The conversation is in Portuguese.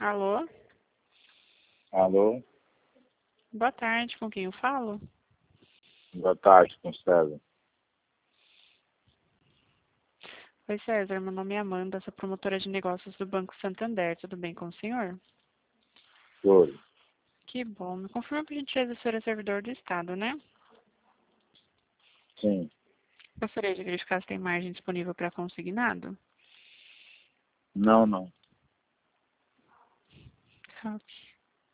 Alô? Alô, Boa tarde, com quem eu falo? boa tarde, com César. Oi, César, meu nome é Amanda, sou promotora de negócios do Banco Santander, tudo bem com o senhor? Oi, Que bom, me confirma por gentileza se o senhor é servidor do Estado, né? sim, Gostaria de verificar se tem margem disponível para consignado? não, não, Ok.